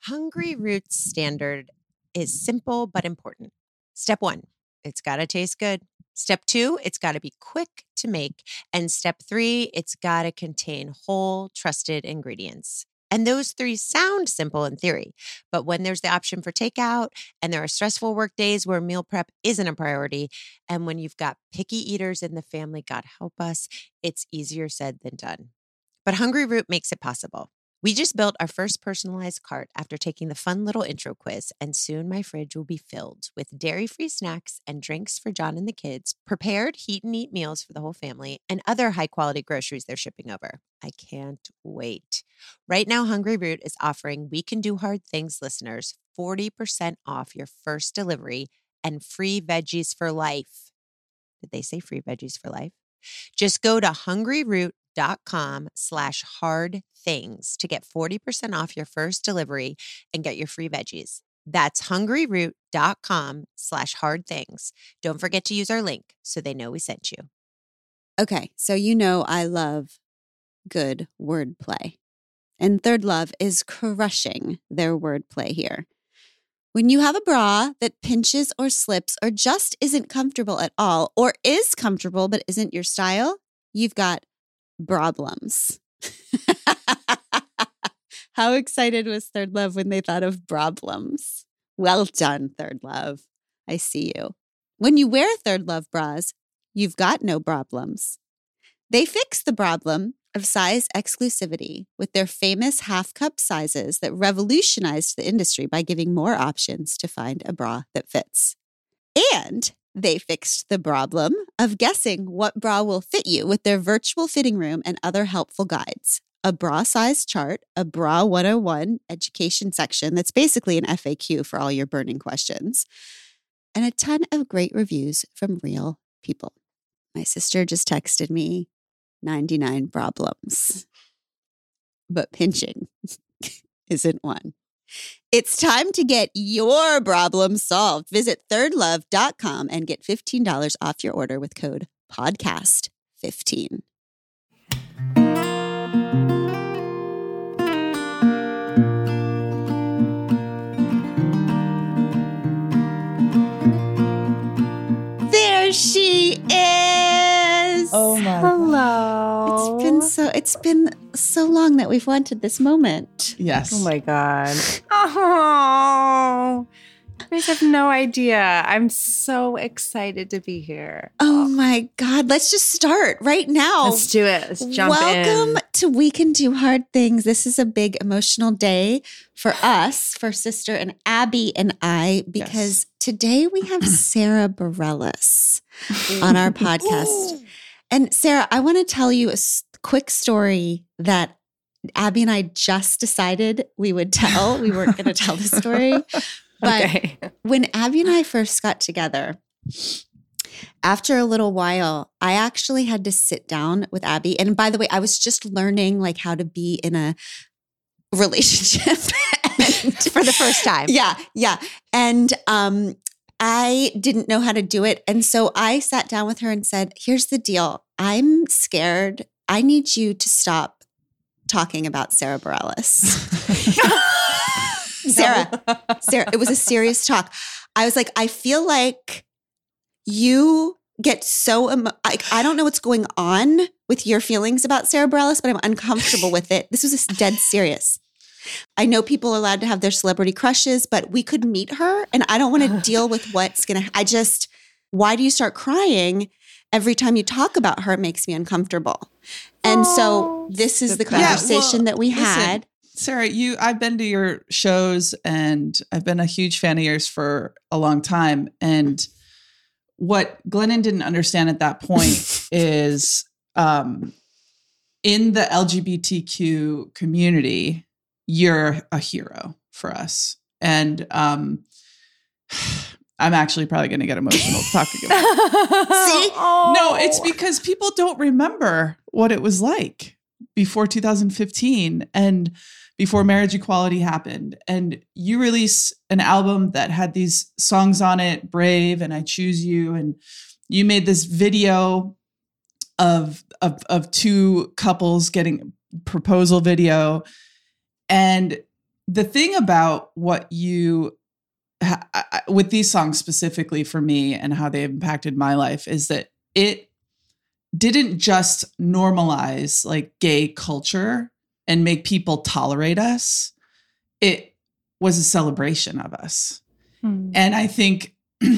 Hungry Roots standard is simple but important. Step 1, it's got to taste good. Step 2, it's got to be quick to make. And step 3, it's got to contain whole, trusted ingredients. And those 3 sound simple in theory, but when there's the option for takeout and there are stressful work days where meal prep isn't a priority, and when you've got picky eaters in the family, God help us, it's easier said than done. But Hungry Root makes it possible. We just built our first personalized cart after taking the fun little intro quiz, and soon my fridge will be filled with dairy-free snacks and drinks for John and the kids, prepared heat and eat meals for the whole family, and other high-quality groceries they're shipping over. I can't wait. Right now, Hungry Root is offering We Can Do Hard Things listeners 40% off your first delivery and free veggies for life. Did they say free veggies for life? Just go to hungryroot.com/hardthings to get 40% off your first delivery and get your free veggies. That's hungryroot.com/hardthings. Don't forget to use our link so they know we sent you. Okay, so you know I love good wordplay. And Third Love is crushing their wordplay here. When you have a bra that pinches or slips or just isn't comfortable at all, or is comfortable but isn't your style, you've got Brablums. How excited was Third Love when they thought of Brablums? Well done, Third Love. I see you. When you wear Third Love bras, you've got no problems. They fix the problem of size exclusivity with their famous half-cup sizes that revolutionized the industry by giving more options to find a bra that fits. And they fixed the problem of guessing what bra will fit you with their virtual fitting room and other helpful guides. A bra size chart, a Bra 101 education section that's basically an FAQ for all your burning questions, and a ton of great reviews from real people. My sister just texted me 99 problems, but pinching isn't one. It's time to get your problem solved. Visit thirdlove.com and get $15 off your order with code podcast15. There she is. Oh my Hello. It's been so long that we've wanted this moment. Yes. Oh my God. Oh, you guys have no idea. I'm so excited to be here. Oh my God. Let's just start right now. Let's do it. Let's jump in. Welcome to We Can Do Hard Things. This is a big emotional day for us, for Sister and Abby and I, because today we have Sarah Bareilles on our podcast. And Sarah, I want to tell you a quick story that Abby and I just decided we would tell. We weren't going to tell the story. But when Abby and I first got together, after a little while, I actually had to sit down with Abby. And by the way, I was just learning like how to be in a relationship For the first time. Yeah. And I didn't know how to do it. And so I sat down with her and said, here's the deal. I'm scared. I need you to stop talking about Sarah Bareilles. Sarah, it was a serious talk. I was like, I feel like you get so, I don't know what's going on with your feelings about Sarah Bareilles, but I'm uncomfortable with it. This was dead serious. I know people are allowed to have their celebrity crushes, but we could meet her and I don't want to deal with what's going to, why do you start crying every time you talk about her? It makes me uncomfortable. And so this is the conversation that we had. Sarah, I've been to your shows and I've been a huge fan of yours for a long time. And what Glennon didn't understand at that point is in the LGBTQ community, you're a hero for us. And I'm actually probably going to get emotional talking about it. See? No, it's because people don't remember what it was like before 2015 and before marriage equality happened. And you released an album that had these songs on it, Brave and I Choose You. And you made this video of two couples getting a proposal video. And the thing about what you, with these songs specifically for me and how they impacted my life is that it didn't just normalize like gay culture and make people tolerate us. It was a celebration of us. And I think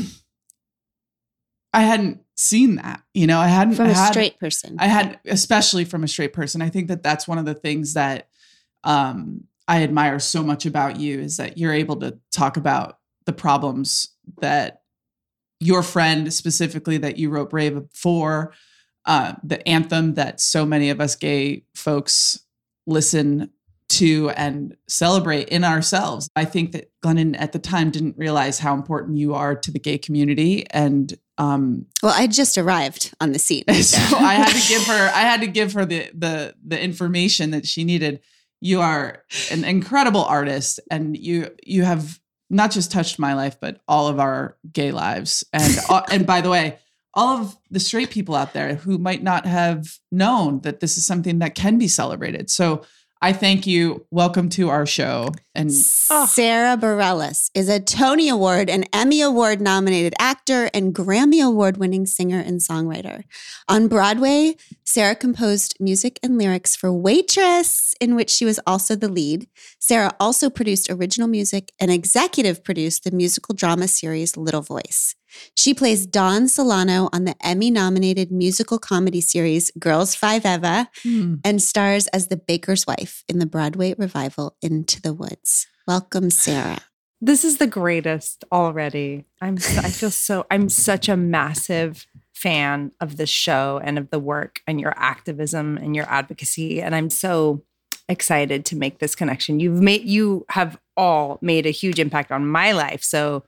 I hadn't seen that, I hadn't from a straight person. I had, especially from a straight person. I think that that's one of the things that I admire so much about you is that you're able to talk about the problems that your friend specifically that you wrote Brave for, the anthem that so many of us gay folks listen to and celebrate in ourselves. I think that Glennon at the time didn't realize how important you are to the gay community. And well, I just arrived on the scene. So I had to give her the information that she needed. You are an incredible artist, and you have not just touched my life, but all of our gay lives. And by the way, all of the straight people out there who might not have known that this is something that can be celebrated. So I thank you. Welcome to our show. And Sara Bareilles is a Tony Award and Emmy Award nominated actor and Grammy Award winning singer and songwriter. On Broadway, Sara composed music and lyrics for Waitress, in which she was also the lead. Sara also produced original music and executive produced the musical drama series Little Voice. She plays Dawn Solano on the Emmy-nominated musical comedy series Girls Five Eva and stars as the baker's wife in the Broadway revival Into the Woods. Welcome, Sara. This is the greatest already. I'm such a massive fan of this show and of the work and your activism and your advocacy, and I'm so excited to make this connection. You have all made a huge impact on my life. So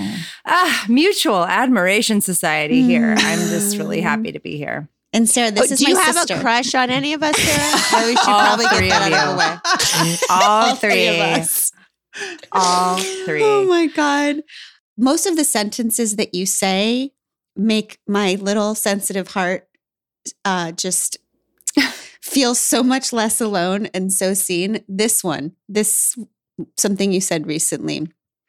mutual admiration society here. I'm just really happy to be here. And Sara, this is my sister. Do you have a crush on any of us, Sara? We should probably get that out of the way. All three of us. All three. Oh my God. Most of the sentences that you say make my little sensitive heart just feel so much less alone and so seen. This something you said recently.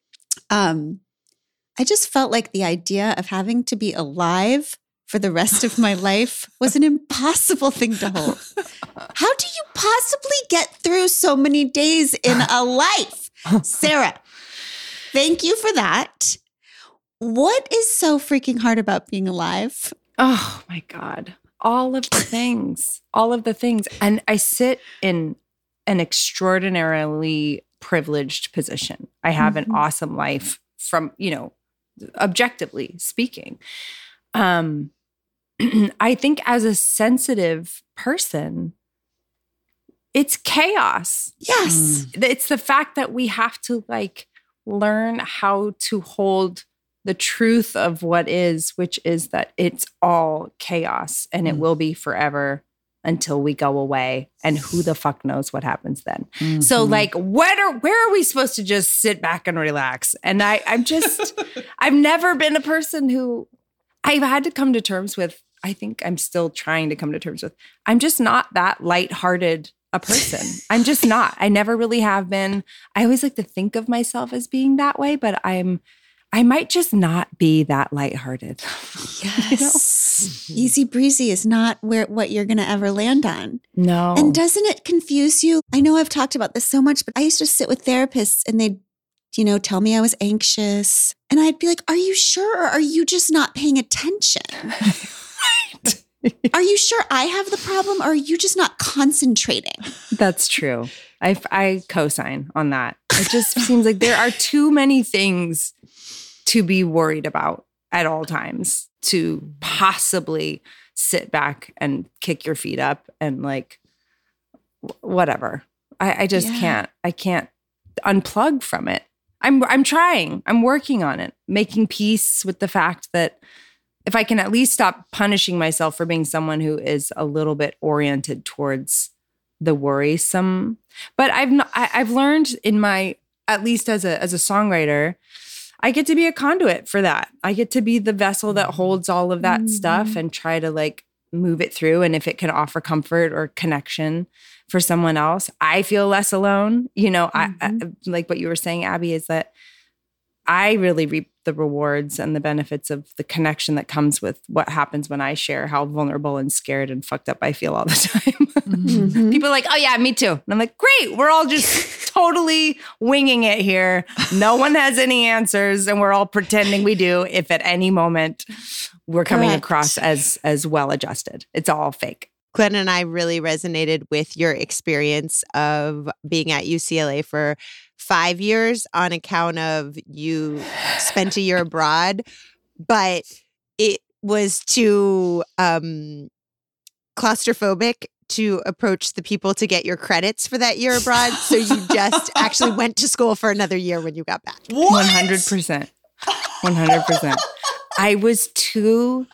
I just felt like the idea of having to be alive for the rest of my life was an impossible thing to hold. How do you possibly get through so many days in a life? Sara, thank you for that. What is so freaking hard about being alive? Oh my God. All of the things. And I sit in an extraordinarily privileged position. I have an awesome life from, objectively speaking. I think as a sensitive person, it's chaos. Yes. It's the fact that we have to learn how to hold the truth of what is, which is that it's all chaos and it will be forever until we go away. And who the fuck knows what happens then? Mm-hmm. So where are we supposed to just sit back and relax? And I've never been a person who I've had to come to terms with. I think I'm still trying to come to terms with. I'm just not that lighthearted a person. I'm just not. I never really have been. I always like to think of myself as being that way, but I might just not be that lighthearted. Yes. Easy breezy is not what you're going to ever land on. No. And doesn't it confuse you? I know I've talked about this so much, but I used to sit with therapists and they'd, tell me I was anxious. And I'd be like, are you sure? Or are you just not paying attention? Right. Are you sure I have the problem? Or are you just not concentrating? That's true. I co-sign on that. It just seems like there are too many things to be worried about at all times to possibly sit back and kick your feet up and whatever. I just can't. I can't unplug from it. I'm trying. I'm working on it, making peace with the fact that if I can at least stop punishing myself for being someone who is a little bit oriented towards the worrisome. But I've learned in my, at least as a songwriter, I get to be a conduit for that. I get to be the vessel that holds all of that stuff and try to move it through. And if it can offer comfort or connection for someone else, I feel less alone. You know, I like what you were saying, Abby, is that I really reap the rewards and the benefits of the connection that comes with what happens when I share how vulnerable and scared and fucked up I feel all the time. People are like, oh yeah, me too. And I'm like, great. We're all just totally winging it here. No one has any answers and we're all pretending we do if at any moment we're coming across as well adjusted. It's all fake. Glenn and I really resonated with your experience of being at UCLA for 5 years on account of you spent a year abroad, but it was too claustrophobic to approach the people to get your credits for that year abroad. So you just actually went to school for another year when you got back. 100%. 100%. I was too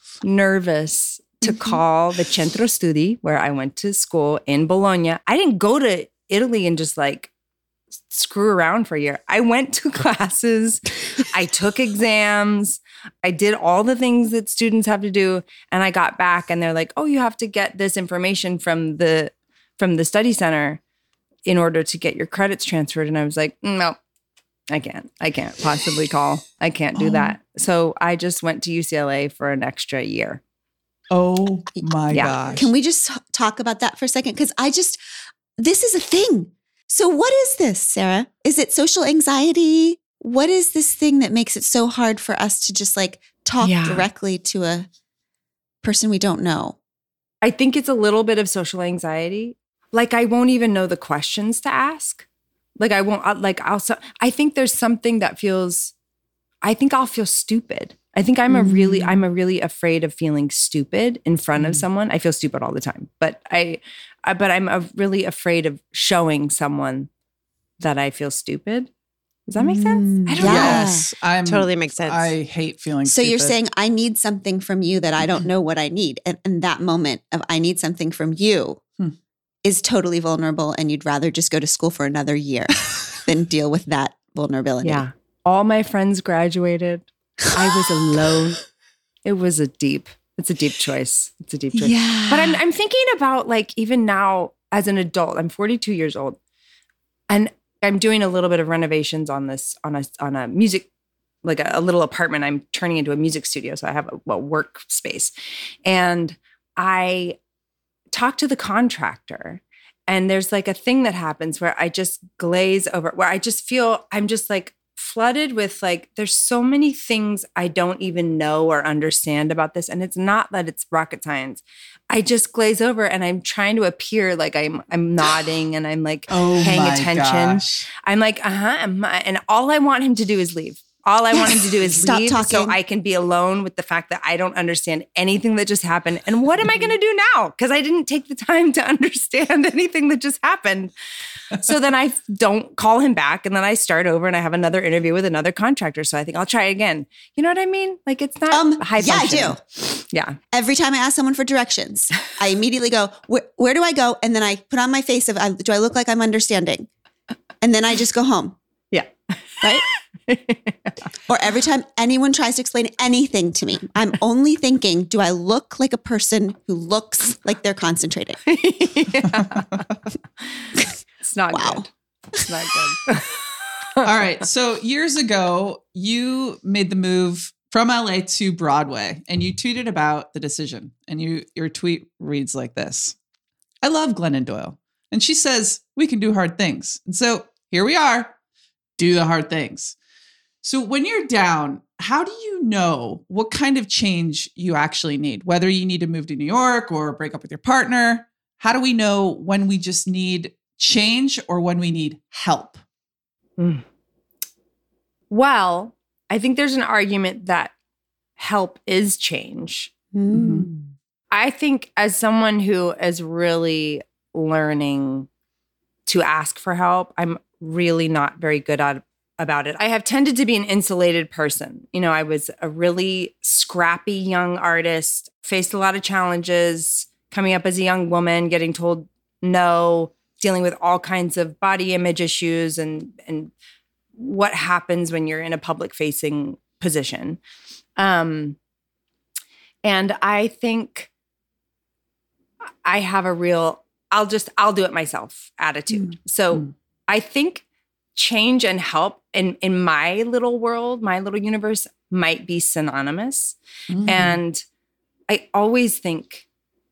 nervous to call the Centro Studi, where I went to school in Bologna. I didn't go to Italy and just like screw around for a year. I went to classes. I took exams. I did all the things that students have to do. And I got back and they're like, oh, you have to get this information from the study center in order to get your credits transferred. And I was like, no, I can't possibly call. I can't do that. So I just went to UCLA for an extra year. Oh my gosh. Can we just talk about that for a second? Because this is a thing. So what is this, Sarah? Is it social anxiety? What is this thing that makes it so hard for us to just like talk directly to a person we don't know? I think it's a little bit of social anxiety. Like I won't even know the questions to ask. Like I won't, I think there's something that I think I'll feel stupid. I think I'm really afraid of feeling stupid in front of someone. I feel stupid all the time, but I'm really afraid of showing someone that I feel stupid. Does that make sense? I don't know. Yes, Totally makes sense. I hate feeling So stupid. you're saying I need something from you that I don't know what I need. And that moment of I need something from you is totally vulnerable. And you'd rather just go to school for another year than deal with that vulnerability. Yeah. All my friends graduated. I was alone. It's a deep choice. It's a deep choice. Yeah. But I'm thinking about like even now as an adult, I'm 42 years old and I'm doing a little bit of renovations on a music, like a little apartment I'm turning into a music studio. So I have a workspace and I talk to the contractor and there's like a thing that happens where I just glaze over, where I just feel I'm just like flooded with like, there's so many things I don't even know or understand about this. And it's not that it's rocket science. I just glaze over and I'm trying to appear like I'm nodding and I'm like paying attention. Gosh. I'm like, and all I want him to do is leave. All I want him to do is Stop leave talking. so I can be alone with the fact that I don't understand anything that just happened. And what am I going to do now? Because I didn't take the time to understand anything that just happened. So then I don't call him back and then I start over and I have another interview with another contractor. So I think I'll try again. You know what I mean? Like it's not high function. Yeah, I do. Yeah. Every time I ask someone for directions, I immediately go, where do I go? And then I put on my face of, do I look like I'm understanding? And then I just go home. Yeah. Right? Or every time anyone tries to explain anything to me, I'm only thinking, do I look like a person who looks like they're concentrating? It's not good. It's not good. All right. So years ago, you made the move from LA to Broadway and you tweeted about the decision. And your tweet reads like this. I love Glennon Doyle. And she says, we can do hard things. And so here we are. Do the hard things. So when you're down, how do you know what kind of change you actually need? Whether you need to move to New York or break up with your partner? How do we know when we just need change or when we need help? Well, I think there's an argument that help is change. I think as someone who is really learning to ask for help, I'm really not very good about it. I have tended to be an insulated person. You know, I was a really scrappy young artist, faced a lot of challenges coming up as a young woman, getting told no, dealing with all kinds of body image issues and what happens when you're in a public facing position. And I think I have a real I'll do it myself attitude. So I think change and help in my little world, my little universe might be synonymous. And I always think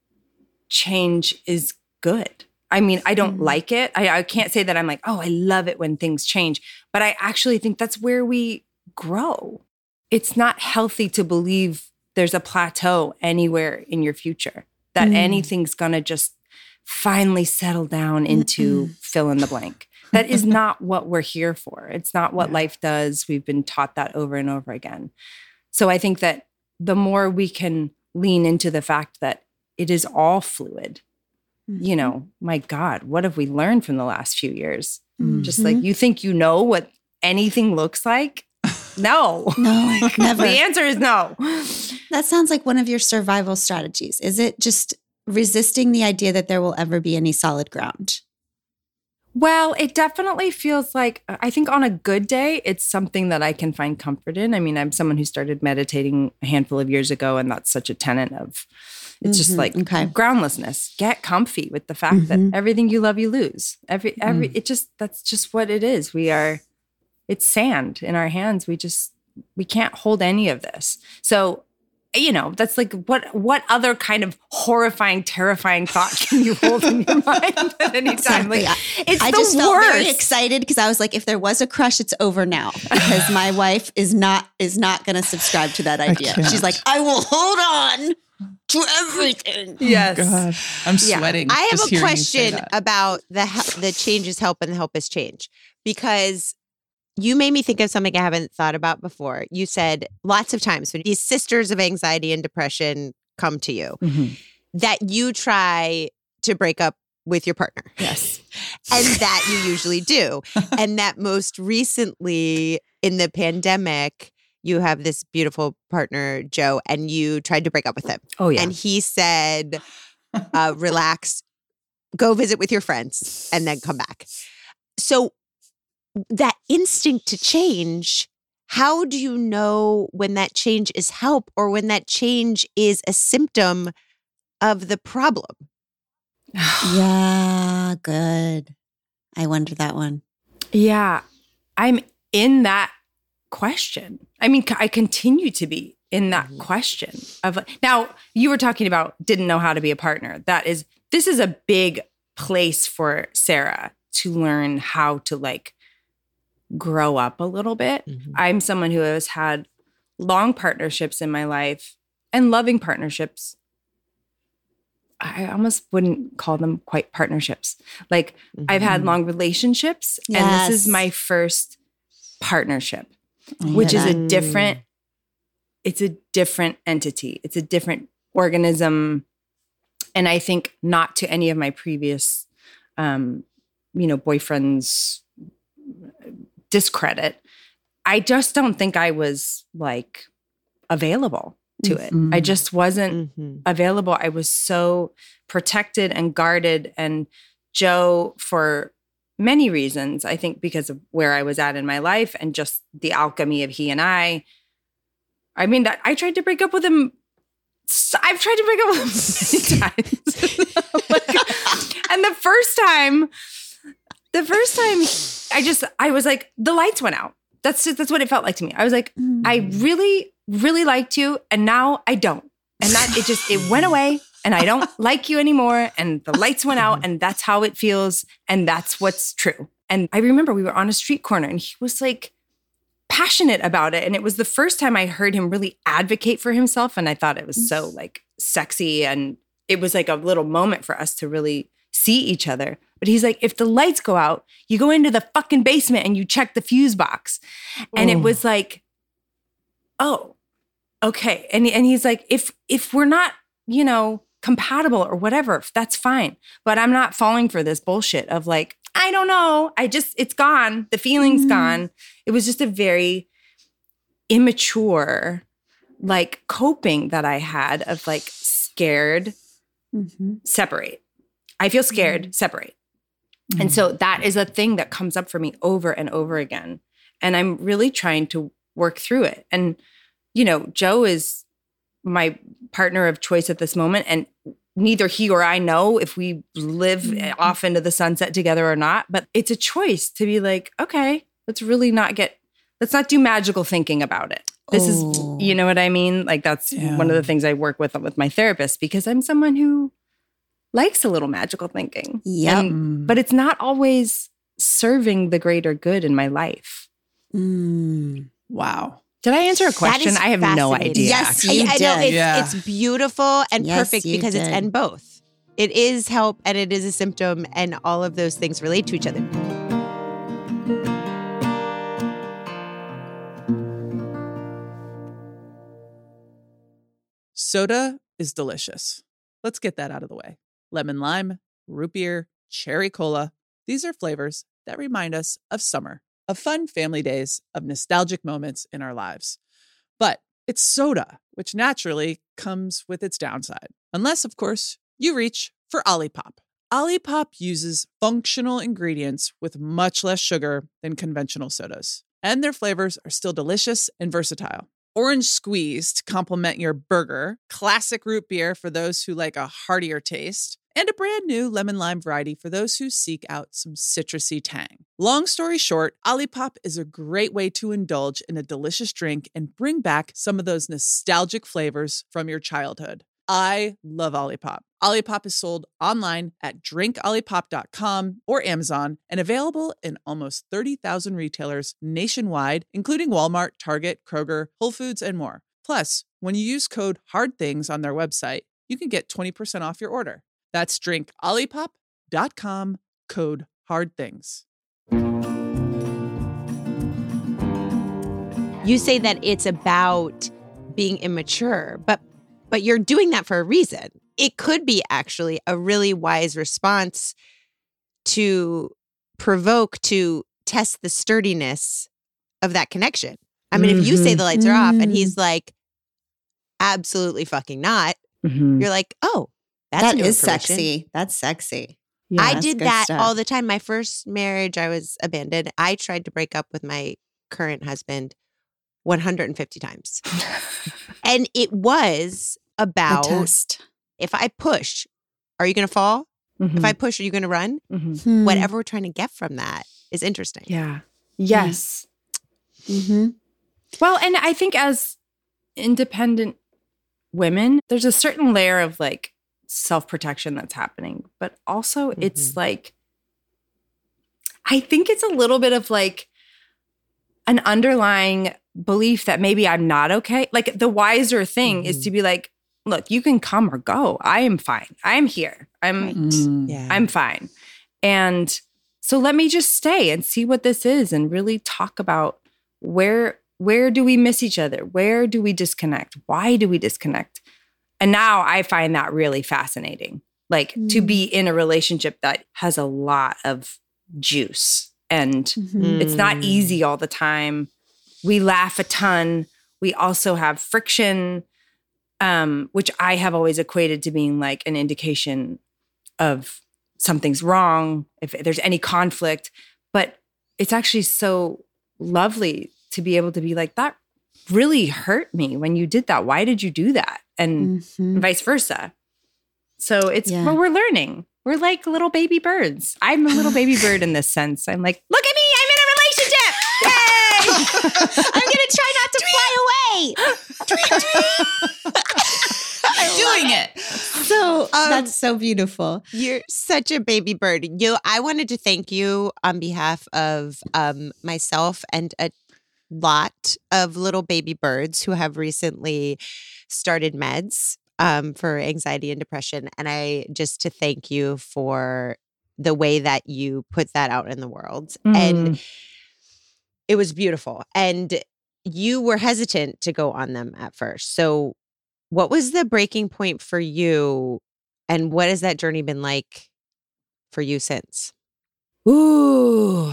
change is good. I mean, I don't like it. I can't say that I'm like, oh, I love it when things change, but I actually think that's where we grow. It's not healthy to believe there's a plateau anywhere in your future, that anything's going to just finally settle down into fill in the blank. That is not what we're here for. It's not what life does. We've been taught that over and over again. So I think that the more we can lean into the fact that it is all fluid, you know, my God, what have we learned from the last few years? Just like, you think you know what anything looks like? No. No, never. The answer is no. That sounds like one of your survival strategies. Is it just resisting the idea that there will ever be any solid ground? Well, it definitely feels like, I think on a good day, it's something that I can find comfort in. I mean, I'm someone who started meditating a handful of years ago, and that's such a tenet of, it's just like groundlessness. Get comfy with the fact that everything you love, you lose. That's just what it is. It's sand in our hands. We can't hold any of this. So, you know, that's like, what other kind of horrifying, terrifying thought can you hold in your mind at any time? Exactly. Like, it's I the just worst. felt very excited because I was like, if there was a crush, it's over now, because my wife is not going to subscribe to that idea. She's like, I will hold on to everything. Yes. Oh, God. I'm sweating. I have just a hearing you say question that. about the change is help and the help is change, because you made me think of something I haven't thought about before. You said lots of times when these sisters of anxiety and depression come to you, that you try to break up with your partner. Yes. And that you usually do. And that most recently in the pandemic, you have this beautiful partner, Joe, and you tried to break up with him. Oh, yeah. And he said, relax, go visit with your friends and then come back. So that instinct to change, how do you know when that change is help or when that change is a symptom of the problem? Yeah, good. I wonder that one. Yeah. I'm in that question. I mean, I continue to be in that question of, now you were talking about didn't know how to be a partner. This is a big place for Sarah to learn how to like grow up a little bit. I'm someone who has had long partnerships in my life and loving partnerships. I almost wouldn't call them quite partnerships. Like I've had long relationships and this is my first partnership, which is a different entity. It's a different organism. And I think not to any of my previous, boyfriends discredit. I just don't think I was like available to it. I just wasn't available. I was so protected and guarded. And Joe, for many reasons, I think because of where I was at in my life and just the alchemy of he and I mean, that I tried to break up with him. I've tried to break up with him many times. And the first time I was like, the lights went out. That's what it felt like to me. I was like, I really, really liked you. And now I don't. And that it went away and I don't like you anymore. And the lights went out and that's how it feels. And that's what's true. And I remember we were on a street corner and he was like passionate about it. And it was the first time I heard him really advocate for himself. And I thought it was so like sexy. And it was like a little moment for us to really see each other. But he's like, if the lights go out, you go into the fucking basement and you check the fuse box. And it was like, oh, okay. And he's like, if we're not, compatible or whatever, that's fine. But I'm not falling for this bullshit of like, I don't know. It's gone. The feeling's gone. It was just a very immature, like coping that I had of like scared, separate. I feel scared, separate. And so that is a thing that comes up for me over and over again. And I'm really trying to work through it. And, Joe is my partner of choice at this moment. And neither he or I know if we live off into the sunset together or not. But it's a choice to be like, okay, let's not do magical thinking about it. This is, you know what I mean? Like that's one of the things I work with my therapist, because I'm someone who likes a little magical thinking. Yep. But it's not always serving the greater good in my life. Wow. Did I answer a question? I have no fascinating. idea. Yes, I you know did. it's beautiful and Yes, perfect you because it's did. and both. It is help and it is a symptom, and all of those things relate to each other. Soda is delicious. Let's get that out of the way. Lemon lime, root beer, cherry cola. These are flavors that remind us of summer, of fun family days, of nostalgic moments in our lives. But it's soda, which naturally comes with its downside. Unless, of course, you reach for Olipop. Olipop uses functional ingredients with much less sugar than conventional sodas. And their flavors are still delicious and versatile. Orange squeeze to complement your burger, classic root beer for those who like a heartier taste, and a brand new lemon lime variety for those who seek out some citrusy tang. Long story short, Olipop is a great way to indulge in a delicious drink and bring back some of those nostalgic flavors from your childhood. I love Olipop. Olipop is sold online at drinkolipop.com or Amazon and available in almost 30,000 retailers nationwide, including Walmart, Target, Kroger, Whole Foods, and more. Plus, when you use code HARDTHINGS on their website, you can get 20% off your order. That's drinkolipop.com, code HARDTHINGS. You say that it's about being immature, but you're doing that for a reason. It could be actually a really wise response to provoke, to test the sturdiness of that connection. I mean, if you say the lights are off and he's like, absolutely fucking not, you're like, oh, that's That new is information. sexy. That's sexy. I that's did good that stuff. all the time. My first marriage, I was abandoned. I tried to break up with my current husband 150 times. And it was A about, test. if I push, are you going to fall? If I push, are you going to run? Hmm. Whatever we're trying to get from that is interesting. Yeah. Yes. Mm-hmm. Well, and I think as independent women, there's a certain layer of like self-protection that's happening, but also it's like, I think it's a little bit of like an underlying belief that maybe I'm not okay. Like the wiser thing is to be like, look, you can come or go. I am fine. I am here. Yeah. I'm fine. And so let me just stay and see what this is and really talk about where do we miss each other? Where do we disconnect? Why do we disconnect? And now I find that really fascinating. Like to be in a relationship that has a lot of juice and it's not easy all the time. We laugh a ton. We also have friction, which I have always equated to being like an indication of something's wrong, if there's any conflict. But it's actually so lovely to be able to be like, that really hurt me when you did that. Why did you do that? And vice versa. So it's well, we're learning. We're like little baby birds. I'm a little baby bird in this sense. I'm like, look at me, I'm in a relationship. Yay! I'm going to try not to fly away. I'm doing it. So that's so beautiful. You're such a baby bird. I wanted to thank you on behalf of myself and a lot of little baby birds who have recently started meds for anxiety and depression. And just to thank you for the way that you put that out in the world. And it was beautiful. And you were hesitant to go on them at first. So what was the breaking point for you? And what has that journey been like for you since? Ooh.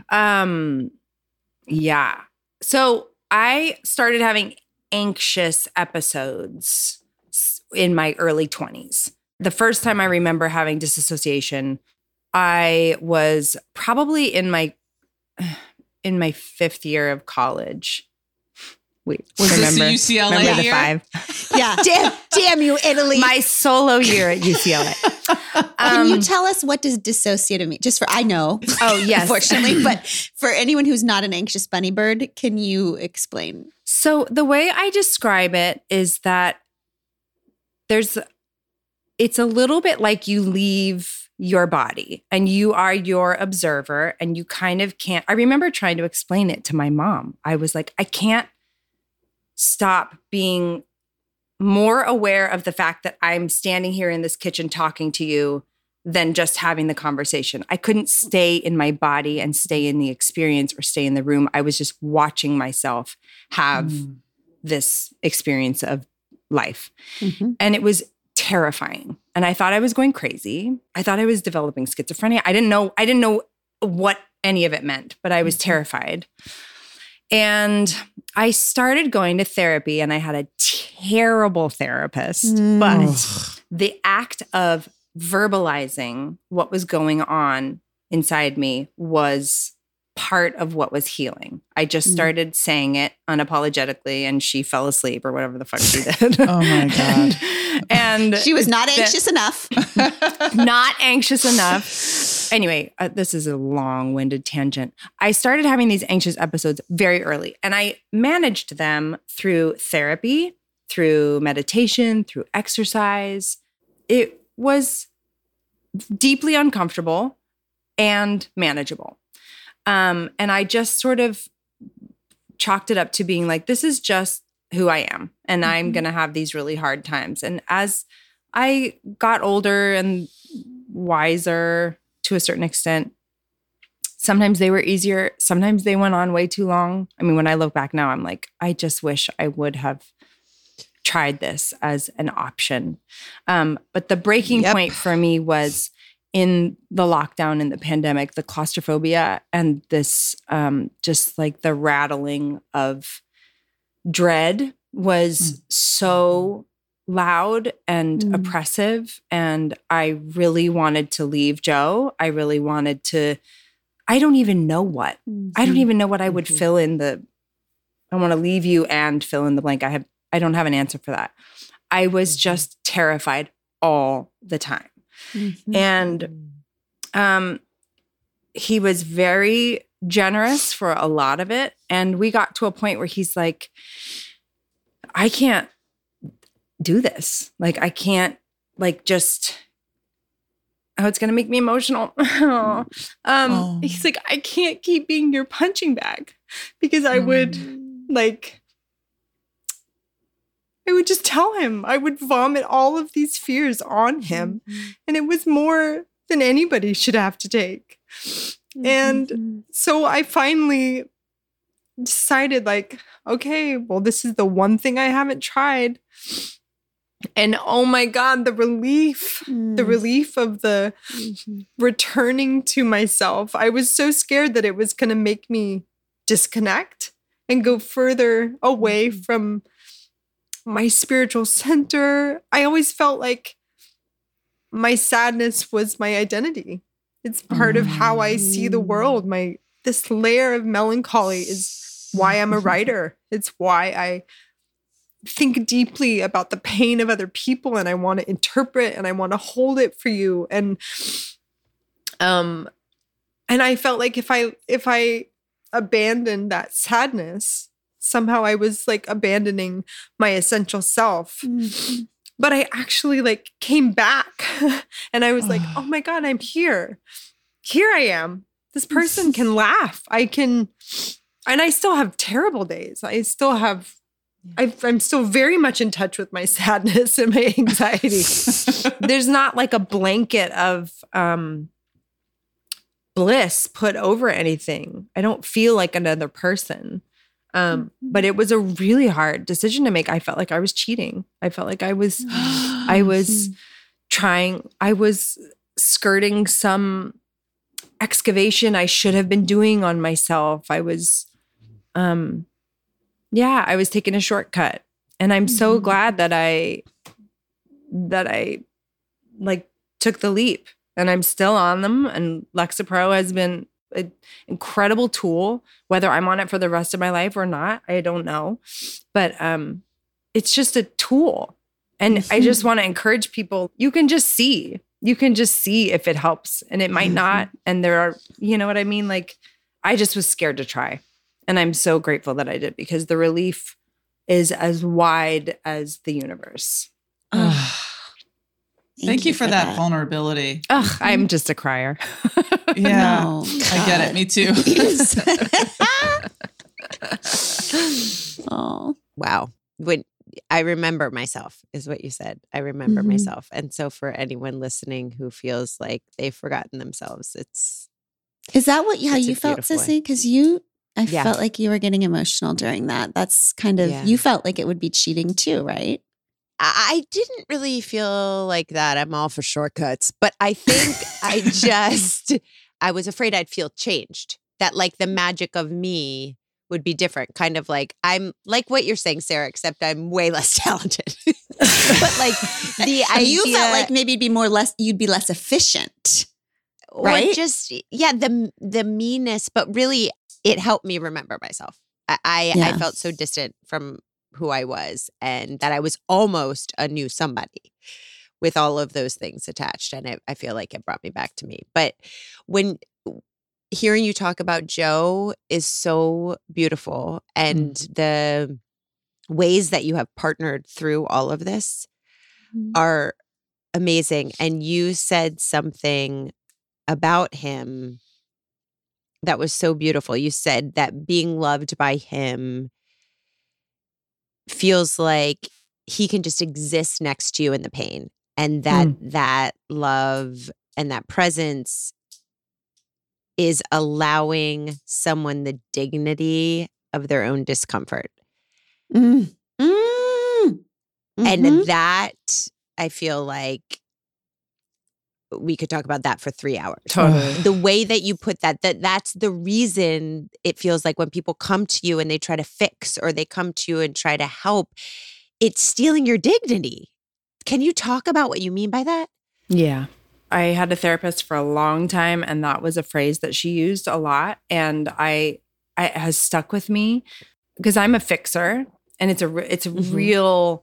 Yeah. So I started having anxious episodes in my early 20s. The first time I remember having disassociation, I was probably in my 5th year of college. Wait, Was remember, this the UCLA remember the year? 5? Yeah. Damn you, Italy. My solo year at UCLA. Can you tell us what does dissociative mean? Just for, I know. Oh, yes. Unfortunately, but for anyone who's not an anxious bunny bird, can you explain? So the way I describe it is that it's a little bit like you leave your body and you are your observer and you kind of can't. I remember trying to explain it to my mom. I was like, I can't stop being more aware of the fact that I'm standing here in this kitchen talking to you than just having the conversation. I couldn't stay in my body and stay in the experience or stay in the room. I was just watching myself have this experience of life. Mm-hmm. And it was terrifying. And I thought I was going crazy. I thought I was developing schizophrenia. I didn't know what any of it meant, but I was terrified. And I started going to therapy and I had a terrible therapist, but the act of verbalizing what was going on inside me was part of what was healing. I just started saying it unapologetically and she fell asleep or whatever the fuck she did. Oh my God. And She was not anxious enough. not anxious enough. Anyway, this is a long-winded tangent. I started having these anxious episodes very early, and I managed them through therapy, through meditation, through exercise. It was deeply uncomfortable and manageable. And I just sort of chalked it up to being like, this is just who I am, and I'm going to have these really hard times. And as I got older and wiser to a certain extent, sometimes they were easier. Sometimes they went on way too long. I mean, when I look back now, I'm like, I just wish I would have tried this as an option. But the breaking point for me was in the lockdown and the pandemic, the claustrophobia and this just like the rattling of dread was so loud and oppressive. And I really wanted to leave Joe. I really wanted to, I don't even know what. I don't even know what I would fill in the, I want to leave you and fill in the blank. I don't have an answer for that. I was just terrified all the time. And he was very generous for a lot of it. And we got to a point where he's like, I can't do this. Like, I can't it's going to make me emotional. He's like, I can't keep being your punching bag because I would I would just tell him. I would vomit all of these fears on him. And it was more than anybody should have to take. And so I finally decided like, okay, well, this is the one thing I haven't tried. And oh my God, the relief of the returning to myself. I was so scared that it was going to make me disconnect and go further away from my spiritual center. I always felt like my sadness was my identity. It's part of how I see the world. This layer of melancholy is why I'm a writer. It's why I think deeply about the pain of other people, and I want to interpret and I want to hold it for you. And I felt like if I abandoned that sadness, somehow I was like abandoning my essential self. But I actually like came back and I was like, oh my God, I'm here. Here I am. This person can laugh. And I still have terrible days. I'm still very much in touch with my sadness and my anxiety. There's not like a blanket of bliss put over anything. I don't feel like another person. But it was a really hard decision to make. I felt like I was cheating. I felt like I was skirting some excavation I should have been doing on myself. I was taking a shortcut. And I'm so glad that I like took the leap, and I'm still on them. And Lexapro has been an incredible tool. Whether I'm on it for the rest of my life or not, I don't know. But it's just a tool. And I just want to encourage people, you can just see if it helps, and it might not. And there are, you know what I mean? Like, I just was scared to try. And I'm so grateful that I did, because the relief is as wide as the universe. Thank you for that vulnerability. Ugh, I'm just a crier. Yeah, No, I get it. Me too. Oh, Wow. When I remember myself is what you said. I remember myself. And so for anyone listening who feels like they've forgotten themselves, is that how It's a you felt, beautiful way. Sissy? Because I Yeah. felt like you were getting emotional during that. That's kind of, Yeah. you felt like it would be cheating too, right? I didn't really feel like that. I'm all for shortcuts, but I think I was afraid I'd feel changed, that like the magic of me would be different. Kind of like, I'm like what you're saying, Sarah, except I'm way less talented. But like the idea, You felt like maybe you'd be less efficient. or right? just, the meanness, but really it helped me remember myself. I Yeah. felt so distant from who I was, and that I was almost a new somebody with all of those things attached. And I feel like it brought me back to me. But when hearing you talk about Joe is so beautiful, and the ways that you have partnered through all of this are amazing. And you said something about him that was so beautiful. You said that being loved by him feels like he can just exist next to you in the pain, and that love and that presence is allowing someone the dignity of their own discomfort. Mm. And that, I feel like we could talk about that for 3 hours. Totally. The way that you put that's the reason it feels like when people come to you and they try to fix, or they come to you and try to help, it's stealing your dignity. Can you talk about what you mean by that? Yeah. I had a therapist for a long time, and that was a phrase that she used a lot. And it has stuck with me, because I'm a fixer, and it's a real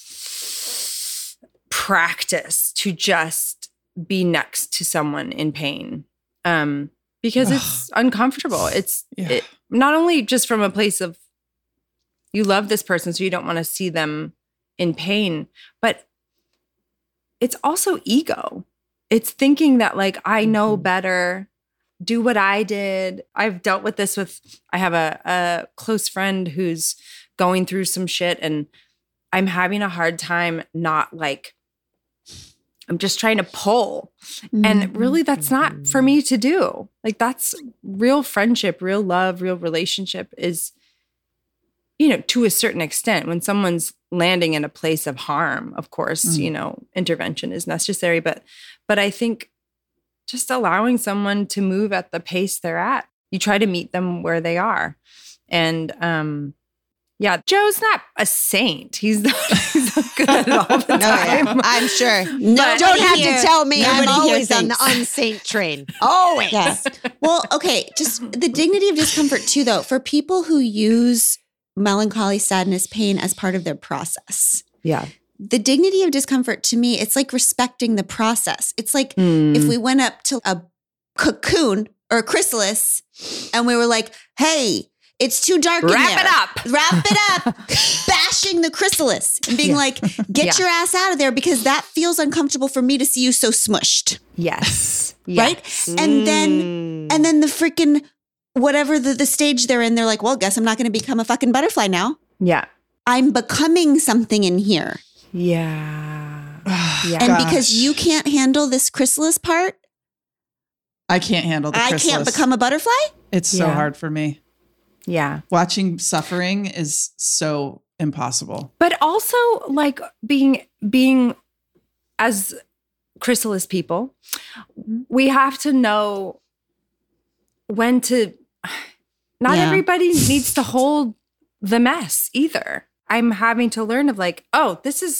practice to just be next to someone in pain, because it's uncomfortable. It's not only just from a place of you love this person, so you don't want to see them in pain, but it's also ego. It's thinking that like, I know better, do what I did. I've dealt with this I have a close friend who's going through some shit, and I'm having a hard time not like, I'm just trying to pull. And really, that's not for me to do. Like, that's real friendship, real love, real relationship is, to a certain extent. When someone's landing in a place of harm, of course, intervention is necessary. But I think just allowing someone to move at the pace they're at, you try to meet them where they are. And yeah, Joe's not a saint. He's not good at it all the time. I'm sure. No, Don't have to tell me. I'm nobody here always on the thinks. unsaint train. Always. Yeah. Well, okay. Just the dignity of discomfort too, though, for people who use melancholy, sadness, pain as part of their process. Yeah. The dignity of discomfort to me, it's like respecting the process. It's like if we went up to a cocoon or a chrysalis and we were like, hey, it's too dark in there. Wrap it up. Bashing the chrysalis and being like, get your ass out of there, because that feels uncomfortable for me to see you so smushed. Yes. Right? And then the freaking whatever the stage they're in, they're like, well, guess I'm not going to become a fucking butterfly now. Yeah. I'm becoming something in here. Yeah. And because you can't handle this chrysalis part, I can't handle the chrysalis. I can't become a butterfly? It's so Yeah. hard for me. Yeah. Watching suffering is so impossible. But also like being as chrysalis people, we have to know when to, not everybody needs to hold the mess either. I'm having to learn of like, oh,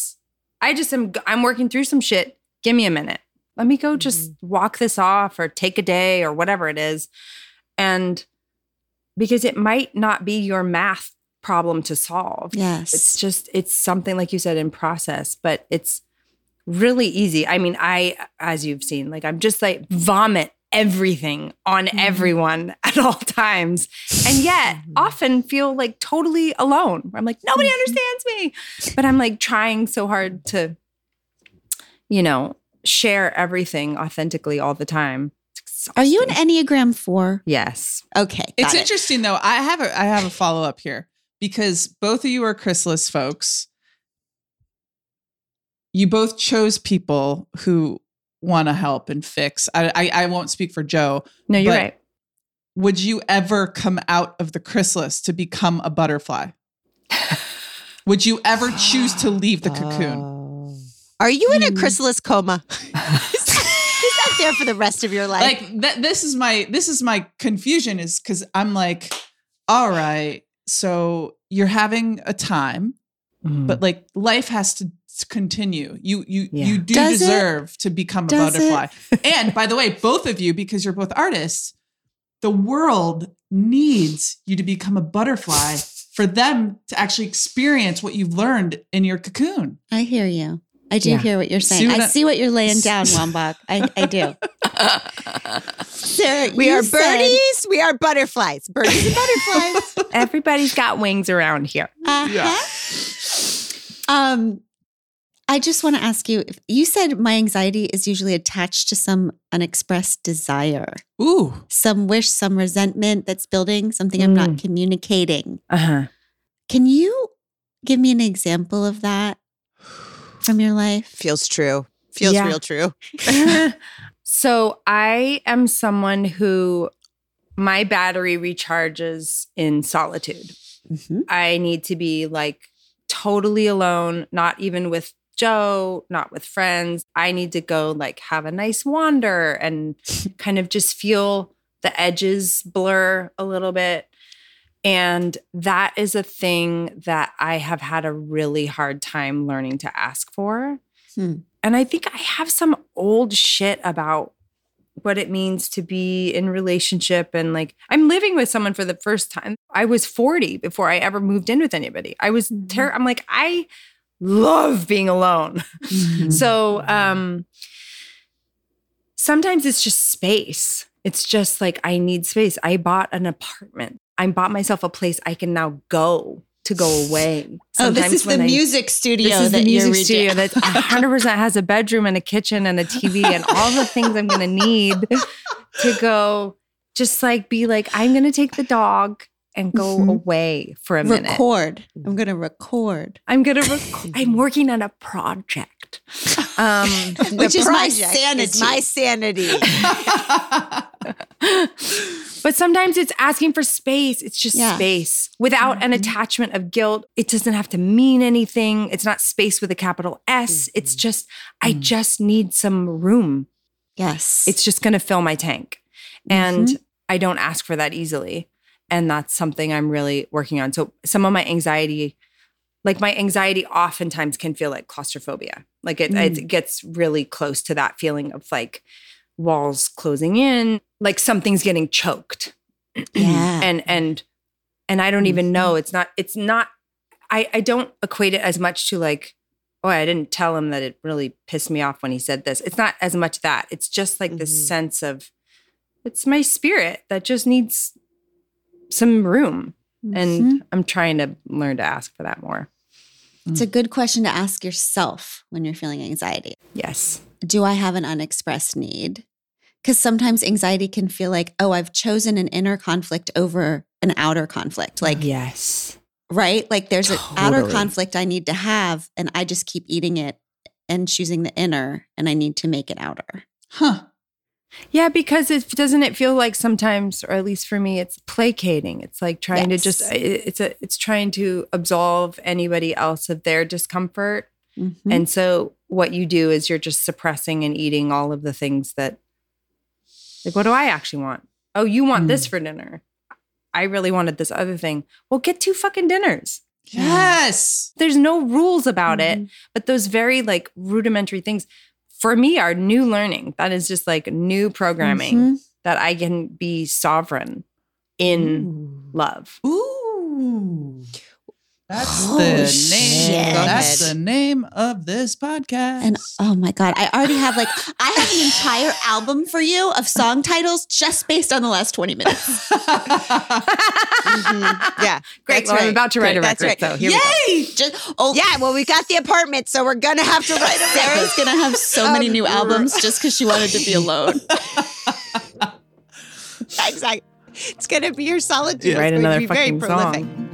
I'm working through some shit. Give me a minute. Let me go just walk this off or take a day or whatever it is. And because it might not be your math problem to solve. Yes. It's something, like you said, in process, but it's really easy. I mean, as you've seen, like I'm just like vomit everything on everyone at all times. And yet often feel like totally alone. I'm like, nobody understands me. But I'm like trying so hard to, share everything authentically all the time. Are you an Enneagram 4? Yes. Okay. It's interesting though. I have a follow up here because both of you are chrysalis folks. You both chose people who want to help and fix. I won't speak for Joe. No, you're right. Would you ever come out of the chrysalis to become a butterfly? Would you ever choose to leave the cocoon? Are you in a chrysalis coma? Is that there for the rest of your life? Like this is my confusion is because I'm like, all right, so you're having a time, but like life has to continue. You do deserve to become a butterfly. And by the way, both of you, because you're both artists, the world needs you to become a butterfly for them to actually experience what you've learned in your cocoon. I hear you. I do hear what you're saying. I see what you're laying down, Wambach. I do. Sarah, we are birdies. We are butterflies. Birdies and butterflies. Everybody's got wings around here. Yeah. I just want to ask you, you said my anxiety is usually attached to some unexpressed desire. Ooh. Some wish, some resentment that's building, something I'm not communicating. Can you give me an example of that from your life? Feels true. Feels real true. So I am someone who my battery recharges in solitude. I need to be like totally alone, not even with Joe, not with friends. I need to go like have a nice wander and kind of just feel the edges blur a little bit. And that is a thing that I have had a really hard time learning to ask for. And I think I have some old shit about what it means to be in relationship. And like, I'm living with someone for the first time. I was 40 before I ever moved in with anybody. I was I'm like, I love being alone. So sometimes it's just space. It's just like, I need space. I bought an apartment. I bought myself a place I can now go away. Sometimes this is the music studio. This is the music studio that 100% has a bedroom and a kitchen and a TV and all the things I'm going to need to go just like be like, I'm going to take the dog and go away for a minute. I'm going to record. I'm working on a project. Which is my sanity. Is my sanity. But sometimes it's asking for space. It's just space without an attachment of guilt. It doesn't have to mean anything. It's not space with a capital S. It's just, I just need some room. Yes. It's just going to fill my tank. And I don't ask for that easily. And that's something I'm really working on. So some of my anxiety, oftentimes can feel like claustrophobia. Like it gets really close to that feeling of like walls closing in, like something's getting choked. Yeah. And I don't even know. It's not, I don't equate it as much to like, oh, I didn't tell him that it really pissed me off when he said this. It's not as much that. It's just like this sense of, it's my spirit that just needs some room. And I'm trying to learn to ask for that more. It's a good question to ask yourself when you're feeling anxiety. Yes. Do I have an unexpressed need? Because sometimes anxiety can feel like, oh, I've chosen an inner conflict over an outer conflict. Like, yes. Right? Like there's an outer conflict I need to have, and I just keep eating it and choosing the inner, and I need to make it outer. Huh. Yeah, because doesn't it feel like sometimes, or at least for me, it's placating. It's like trying to just, it's trying to absolve anybody else of their discomfort. And so what you do is you're just suppressing and eating all of the things that, like, what do I actually want? Oh, you want this for dinner. I really wanted this other thing. Well, get 2 fucking dinners. Yes. There's no rules about it, but those very like rudimentary things for me are new learning. That is just like new programming that I can be sovereign in love. Ooh. That's Oh, the name. shit. That's the name of this podcast. And oh my God, I already have I have an entire album for you of song titles just based on the last 20 minutes. Yeah. Great. That's Well, I'm right. about to write a That's record. right. So here we go. Yay! Yeah, well, we got the apartment, so we're going to have to write a record. Sarah's going to have so many new albums just because she wanted to be alone. Exactly. It's going to be your solitude. Yeah. Write It's going to another be very fucking prolific. song.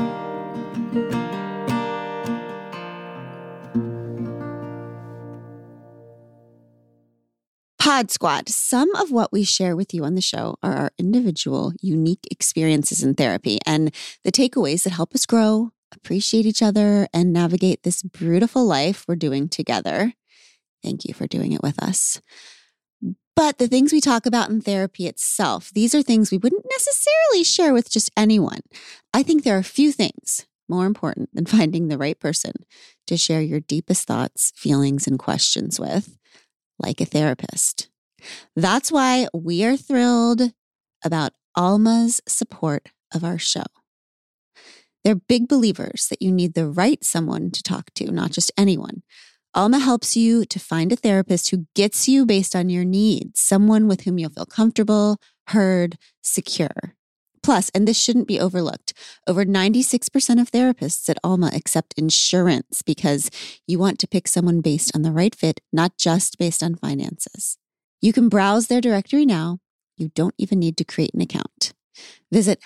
Pod Squad, some of what we share with you on the show are our individual, unique experiences in therapy and the takeaways that help us grow, appreciate each other, and navigate this beautiful life we're doing together. Thank you for doing it with us. But the things we talk about in therapy itself, these are things we wouldn't necessarily share with just anyone. I think there are few things more important than finding the right person to share your deepest thoughts, feelings, and questions with, like a therapist. That's why we are thrilled about Alma's support of our show. They're big believers that you need the right someone to talk to, not just anyone. Alma helps you to find a therapist who gets you based on your needs, someone with whom you'll feel comfortable, heard, secure. Plus, and this shouldn't be overlooked, over 96% of therapists at Alma accept insurance because you want to pick someone based on the right fit, not just based on finances. You can browse their directory now. You don't even need to create an account. Visit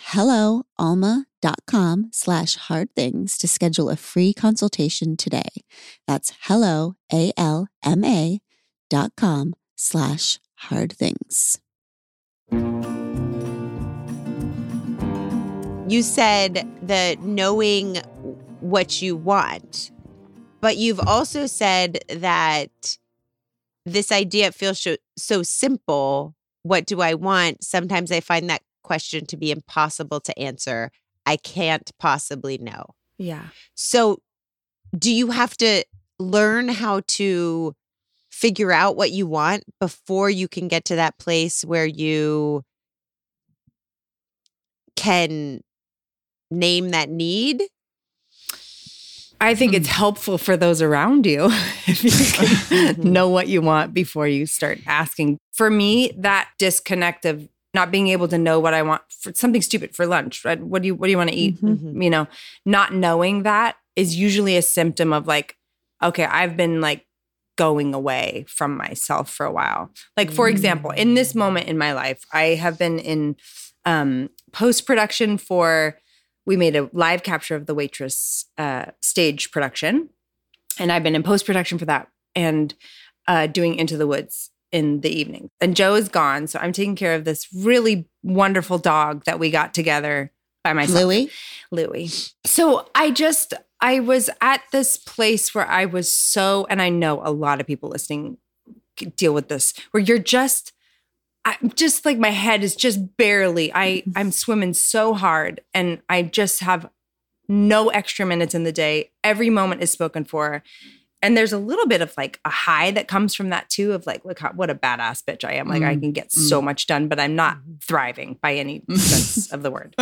helloalma.com/hardthings to schedule a free consultation today. That's helloalma.com/hardthings. You said the knowing what you want, but you've also said that this idea feels so simple. What do I want? Sometimes I find that question to be impossible to answer. I can't possibly know. Yeah. So do you have to learn how to figure out what you want before you can get to that place where you can name that need? I think it's helpful for those around you if you can know what you want before you start asking. For me, that disconnect of not being able to know what I want for something stupid for lunch, right? What do you want to eat? Mm-hmm. You know, not knowing that is usually a symptom of like, okay, I've been like going away from myself for a while. Like, for example, in this moment in my life, I have been in post-production we made a live capture of The Waitress stage production. And I've been in post-production for that and doing Into the Woods in the evening. And Joe is gone. So I'm taking care of this really wonderful dog that we got together by myself. Louie. So I was at this place where I was so, and I know a lot of people listening deal with this, where I'm just like, my head is just barely, I'm swimming so hard and I just have no extra minutes in the day. Every moment is spoken for. And there's a little bit of like a high that comes from that too, of like, look what a badass bitch I am. Like I can get so much done, but I'm not thriving by any sense of the word.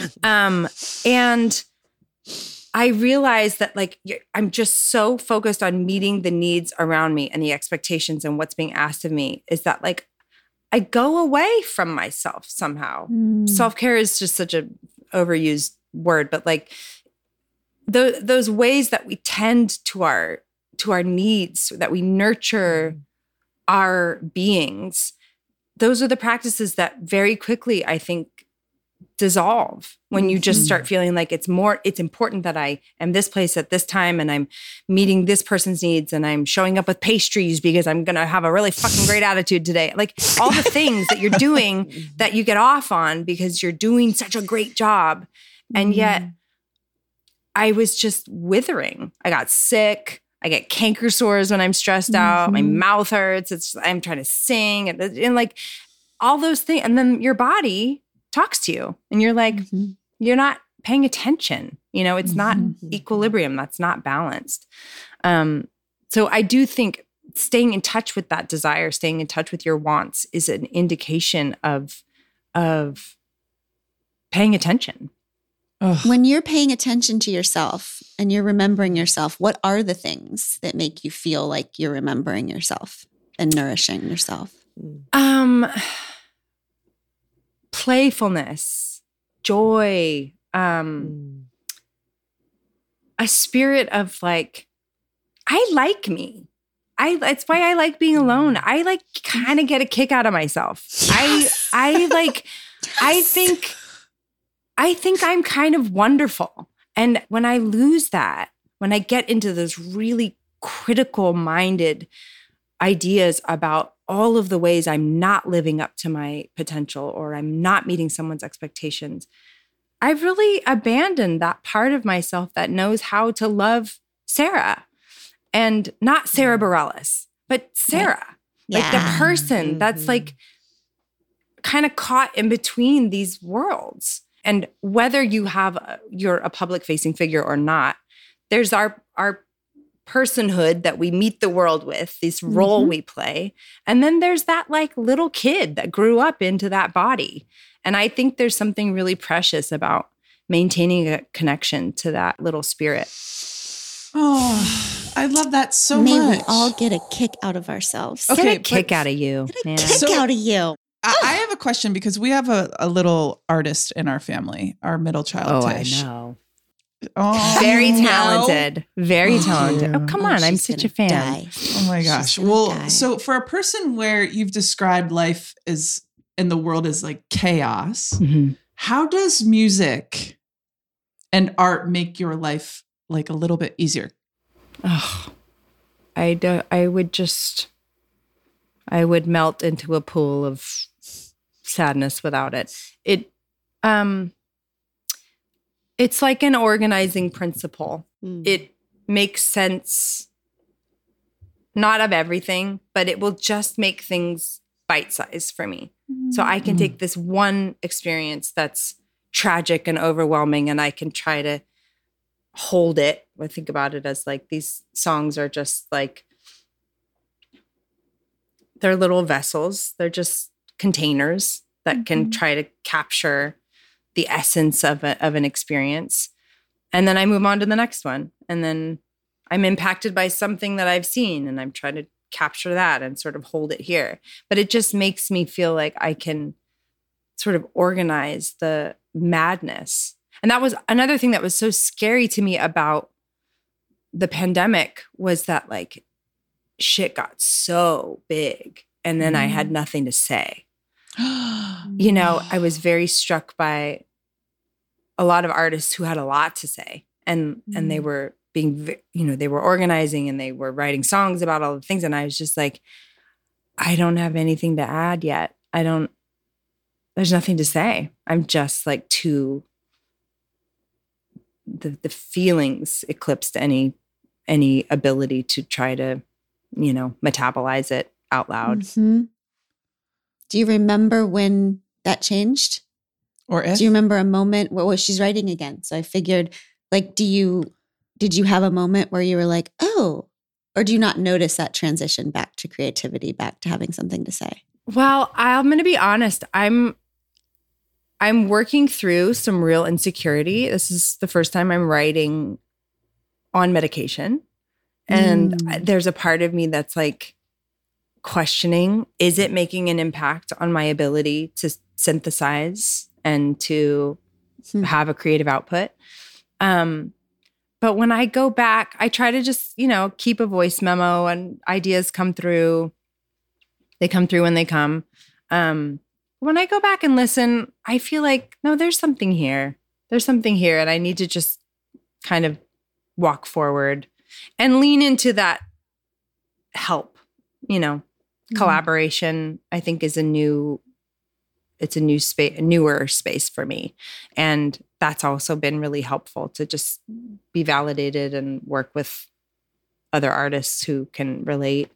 And I realized that like, I'm just so focused on meeting the needs around me and the expectations and what's being asked of me is that like, I go away from myself somehow. Self-care is just such an overused word, but like those ways that we tend to our needs, that we nurture our beings, those are the practices that very quickly, I think, dissolve when you just start feeling like it's important that I am this place at this time and I'm meeting this person's needs and I'm showing up with pastries because I'm going to have a really fucking great attitude today. Like all the things that you're doing that you get off on because you're doing such a great job. And yet I was just withering. I got sick. I get canker sores when I'm stressed out. My mouth hurts. I'm trying to sing and like all those things. And then your body talks to you and you're like, you're not paying attention. You know, it's not equilibrium. That's not balanced. So I do think staying in touch with that desire, staying in touch with your wants is an indication of paying attention. Ugh. When you're paying attention to yourself and you're remembering yourself, what are the things that make you feel like you're remembering yourself and nourishing yourself? Playfulness, joy, a spirit of like, I like me. It's why I like being alone. I like kind of get a kick out of myself. Yes. I think I'm kind of wonderful. And when I lose that, when I get into those really critical minded ideas about all of the ways I'm not living up to my potential or I'm not meeting someone's expectations, I've really abandoned that part of myself that knows how to love Sarah. And not Sarah Bareilles, but Sarah, like the person that's like kind of caught in between these worlds. And whether you have you're a public facing figure or not, there's our personhood that we meet the world with, this role we play. And then there's that like little kid that grew up into that body. And I think there's something really precious about maintaining a connection to that little spirit. Oh, I love that so May much. we all get a kick out of ourselves. Okay, Get a kick out of you. Get a Yeah. kick out of you. I have a question because we have a little artist in our family, our middle child. Oh, Tish. I know. Oh, Very no. talented. Very talented. yeah. Oh, come on. I'm she's such a gonna fan. die. Oh my She's gosh. gonna Well, die. so for a person where you've described life as in the world as like chaos, Mhm. how does music and art make your life like a little bit easier? Oh, I would melt into a pool of sadness without it. It's like an organizing principle. It makes sense, not of everything, but it will just make things bite-sized for me. So I can take this one experience that's tragic and overwhelming, and I can try to hold it. I think about it as like these songs are just like, they're little vessels. They're just containers that can try to capture the essence of an experience. And then I move on to the next one. And then I'm impacted by something that I've seen and I'm trying to capture that and sort of hold it here. But it just makes me feel like I can sort of organize the madness. And that was another thing that was so scary to me about the pandemic, was that like shit got so big and then I had nothing to say. You know, I was very struck by a lot of artists who had a lot to say, and they were being, you know, they were organizing and they were writing songs about all the things. And I was just like, I don't have anything to add yet. There's nothing to say. I'm just like the feelings eclipsed any ability to try to, you know, metabolize it out loud. Mm-hmm. Do you remember when that changed? Or if? Do you remember a moment where she's writing again? So I figured, like, did you have a moment where you were like, oh, or do you not notice that transition back to creativity, back to having something to say? Well, I'm going to be honest. I'm working through some real insecurity. This is the first time I'm writing on medication. And there's a part of me that's like questioning, is it making an impact on my ability to synthesize and to have a creative output? But when I go back, I try to just, you know, keep a voice memo, and ideas come through. They come through when they come. When I go back and listen, I feel like, no, there's something here. There's something here. And I need to just kind of walk forward and lean into that help, you know. Collaboration, I think, is a newer space for me. And that's also been really helpful to just be validated and work with other artists who can relate.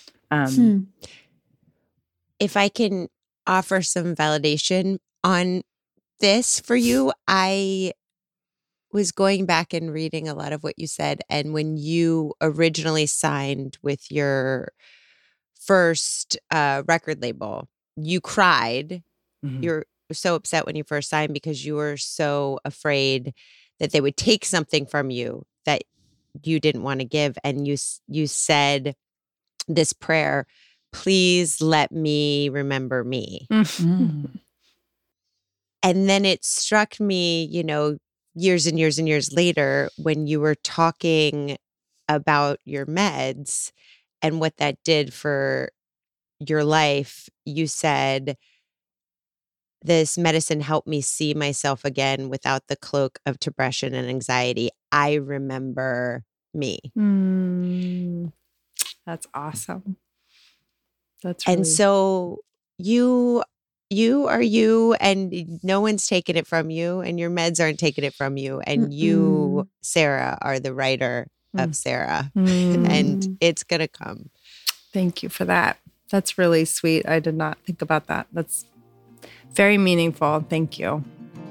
If I can offer some validation on this for you, I was going back and reading a lot of what you said. And when you originally signed with your first record label, you cried. Mhm. Your so upset when you first signed because you were so afraid that they would take something from you that you didn't want to give. And you said this prayer, please let me remember me. Mm. And then it struck me, years and years and years later when you were talking about your meds and what that did for your life. You said, this medicine helped me see myself again without the cloak of depression and anxiety. I remember me. That's awesome. That's really... And so you are you, and no one's taken it from you, and your meds aren't taking it from you. And you, Sarah, are the writer of Sarah, and it's going to come. Thank you for that. That's really sweet. I did not think about that. That's very meaningful. Thank you.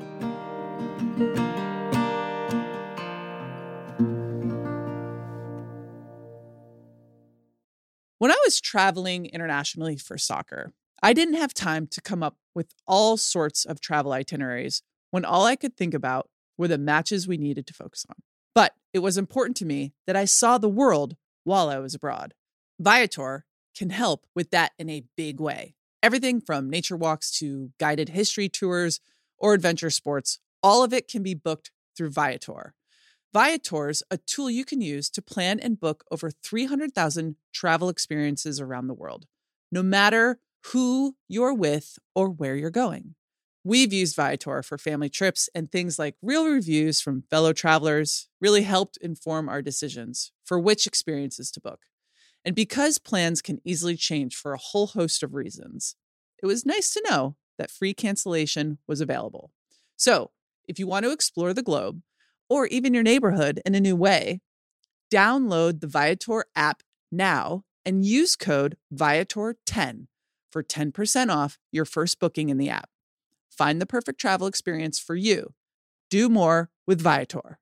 When I was traveling internationally for soccer, I didn't have time to come up with all sorts of travel itineraries when all I could think about were the matches we needed to focus on. But it was important to me that I saw the world while I was abroad. Viator can help with that in a big way. Everything from nature walks to guided history tours or adventure sports, all of it can be booked through Viator. Viator's a tool you can use to plan and book over 300,000 travel experiences around the world, no matter who you're with or where you're going. We've used Viator for family trips, and things like real reviews from fellow travelers really helped inform our decisions for which experiences to book. And because plans can easily change for a whole host of reasons, it was nice to know that free cancellation was available. So, if you want to explore the globe, or even your neighborhood in a new way, download the Viator app now and use code Viator10 for 10% off your first booking in the app. Find the perfect travel experience for you. Do more with Viator.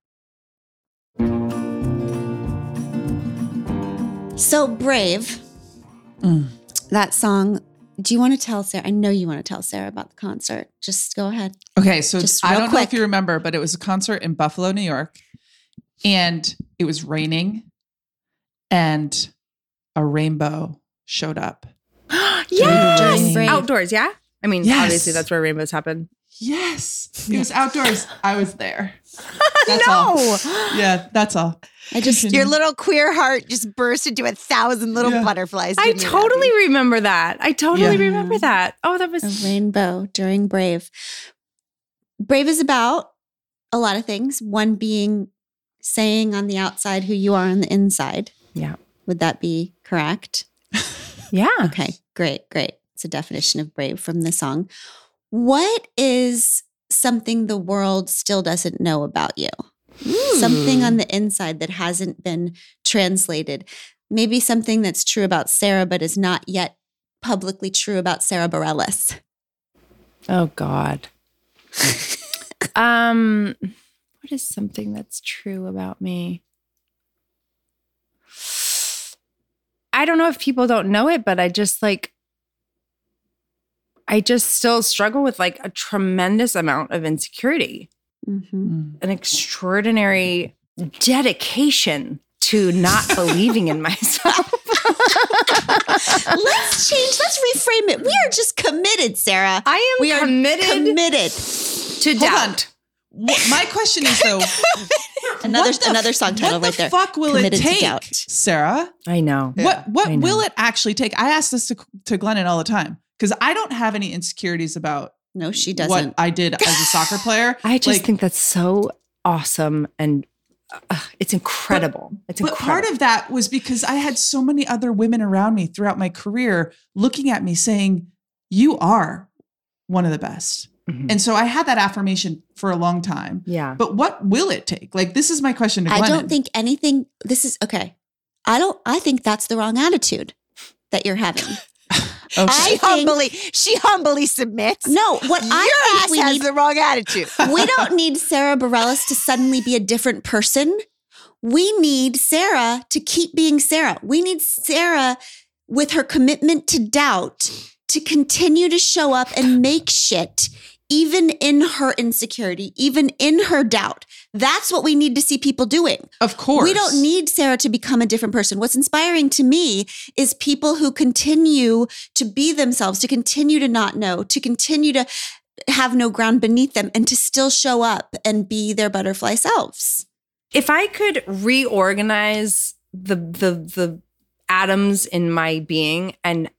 So Brave, that song. Do you want to tell Sarah? I know you want to tell Sarah about the concert. Just go ahead. Okay, so Just I real don't know quick. if you remember, but it was a concert in Buffalo, New York, and it was raining, and a rainbow showed up. Yes! Brave. Outdoors, yeah? I mean, Yes. obviously that's where rainbows happen. Yes, it was outdoors. I was there. That's all. Yeah, that's all. I just Your little queer heart just burst into 1,000 little Yeah. butterflies. I didn't it, totally Abby? remember that. I totally remember that. Oh, that was... a rainbow during Brave. Brave is about a lot of things. One being saying on the outside who you are on the inside. Yeah. Would that be correct? Yeah. Okay, great. It's a definition of Brave from the song. What is something the world still doesn't know about you? Something on the inside that hasn't been translated. Maybe something that's true about Sarah, but is not yet publicly true about Sarah Bareilles. Oh, God. What is something that's true about me? I don't know if people don't know it, but I just still struggle with like a tremendous amount of insecurity, an extraordinary dedication to not believing in myself. Let's reframe it. We are just committed, Sarah. We are committed. To doubt. My question is though, Another song title what right there. the fuck will Committed it to take, doubt. Sarah? I know. What I know. will it actually take? I ask this to Glennon all the time because I don't have any insecurities about No, she doesn't. what I did as a soccer player. I just Like, think that's so awesome and it's incredible. It's But incredible. part of that was because I had so many other women around me throughout my career looking at me saying, you are one of the best. Mhm. And so I had that affirmation for a long time. Yeah. But what will it take? Like, this is my question to Glennon. I don't think anything, this is, okay. I think that's the wrong attitude that you're having. Okay. She humbly submits. No, what Your I ass think we has need, the wrong attitude. we don't need Sarah Bareilles to suddenly be a different person. We need Sarah to keep being Sarah. We need Sarah with her commitment to doubt to continue to show up and make shit even in her insecurity, even in her doubt. That's what we need to see people doing. Of course. We don't need Sarah to become a different person. What's inspiring to me is people who continue to be themselves, to continue to not know, to continue to have no ground beneath them, and to still show up and be their butterfly selves. If I could reorganize the atoms in my being and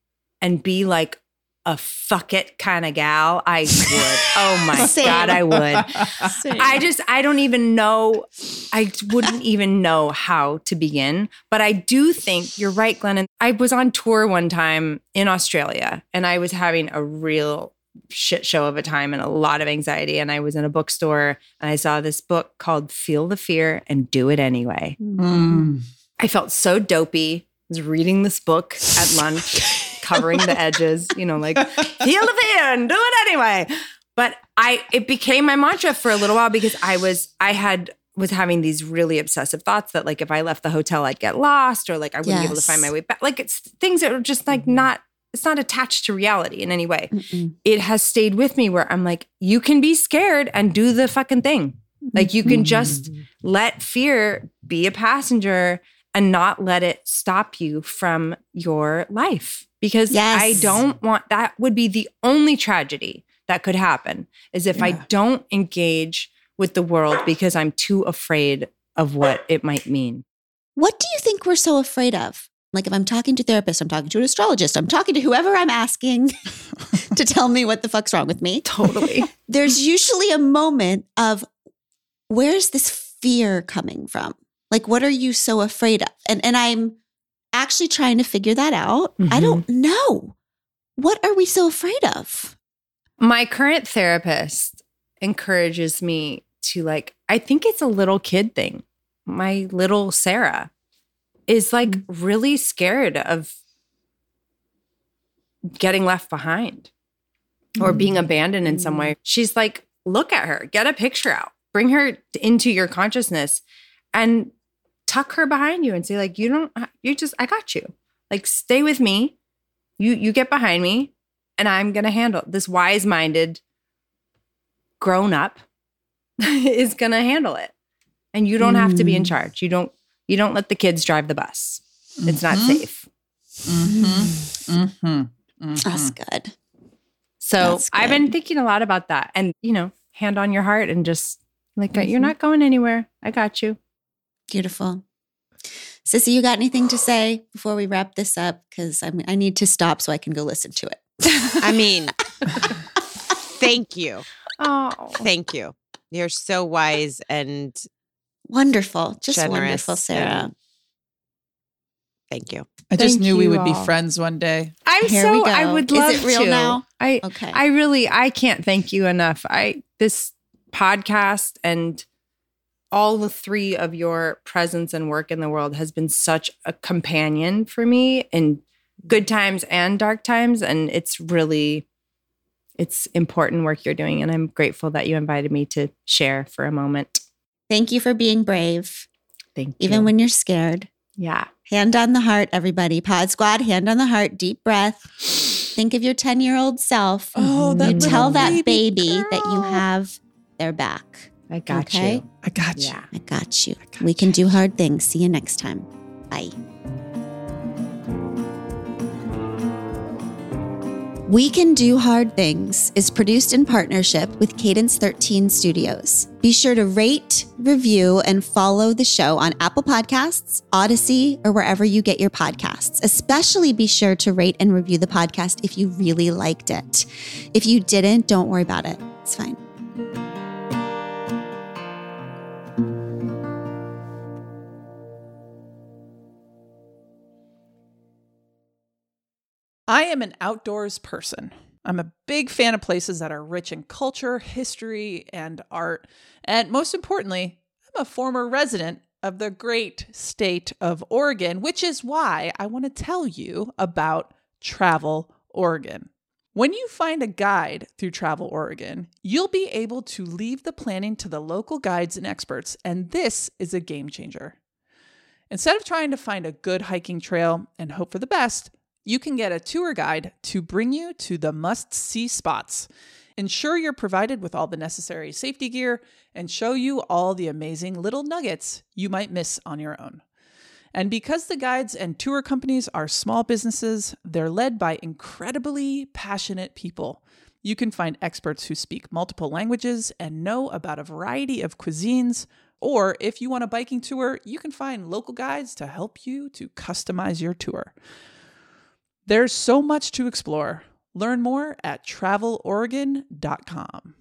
be like a fuck it kind of gal, I would. Oh my God, I would. I don't even know. I wouldn't even know how to begin. But I do think you're right, Glennon. I was on tour one time in Australia and I was having a real shit show of a time and a lot of anxiety. And I was in a bookstore and I saw this book called Feel the Fear and Do It Anyway. Mm. I felt so dopey. I was reading this book at lunch. Covering the edges, like feel the fear and do it anyway. But it became my mantra for a little while because I was having these really obsessive thoughts that like if I left the hotel, I'd get lost or like I wouldn't be able to find my way back. Like it's things that are just like it's not attached to reality in any way. Mm-mm. It has stayed with me where I'm like, you can be scared and do the fucking thing. Like you can just let fear be a passenger and not let it stop you from your life. Because I don't want, that would be the only tragedy that could happen is if I don't engage with the world because I'm too afraid of what it might mean. What do you think we're so afraid of? Like if I'm talking to a therapist, I'm talking to an astrologist, I'm talking to whoever I'm asking to tell me what the fuck's wrong with me. Totally. There's usually a moment of where's this fear coming from? Like, what are you so afraid of? And I'm actually trying to figure that out. Mm-hmm. I don't know. What are we so afraid of? My current therapist encourages me to like, I think it's a little kid thing. My little Sarah is like really scared of getting left behind or being abandoned in some way. She's like, look at her, get a picture out, bring her into your consciousness and tuck her behind you and say like, I got you. Like, stay with me. You get behind me and I'm going to handle it. This wise-minded grown up is going to handle it. And you don't have to be in charge. You don't let the kids drive the bus. It's not safe. That's good. So I've been thinking a lot about that and, hand on your heart and just like, you're not going anywhere. I got you. Beautiful. Sissy, you got anything to say before we wrap this up? Because I need to stop so I can go listen to it. I mean, thank you. Oh, Thank you. You're so wise and wonderful. Just generous wonderful, Sarah. and thank you. I just Thank knew we you would be all. friends one day. Here we go. I would Is love it real to. now? I Okay. I can't thank you enough. This podcast and all the three of your presence and work in the world has been such a companion for me in good times and dark times. And it's important work you're doing. And I'm grateful that you invited me to share for a moment. Thank you for being brave, Thank you. even when you're scared. Yeah. Hand on the heart, everybody. Pod Squad, hand on the heart, deep breath. Think of your 10-year-old self. Oh, that You little tell that baby girl. that you have their back. I got Okay? you. I got you. Yeah. I got you. We can do hard things. See you next time. Bye. We Can Do Hard Things is produced in partnership with Cadence 13 Studios. Be sure to rate, review, and follow the show on Apple Podcasts, Odyssey, or wherever you get your podcasts. Especially be sure to rate and review the podcast if you really liked it. If you didn't, don't worry about it. It's fine. I am an outdoors person. I'm a big fan of places that are rich in culture, history, and art. And most importantly, I'm a former resident of the great state of Oregon, which is why I want to tell you about Travel Oregon. When you find a guide through Travel Oregon, you'll be able to leave the planning to the local guides and experts, and this is a game changer. Instead of trying to find a good hiking trail and hope for the best, you can get a tour guide to bring you to the must-see spots. ensure you're provided with all the necessary safety gear, and show you all the amazing little nuggets you might miss on your own. And because the guides and tour companies are small businesses, they're led by incredibly passionate people. You can find experts who speak multiple languages and know about a variety of cuisines. Or if you want a biking tour, you can find local guides to help you to customize your tour. There's so much to explore. Learn more at traveloregon.com.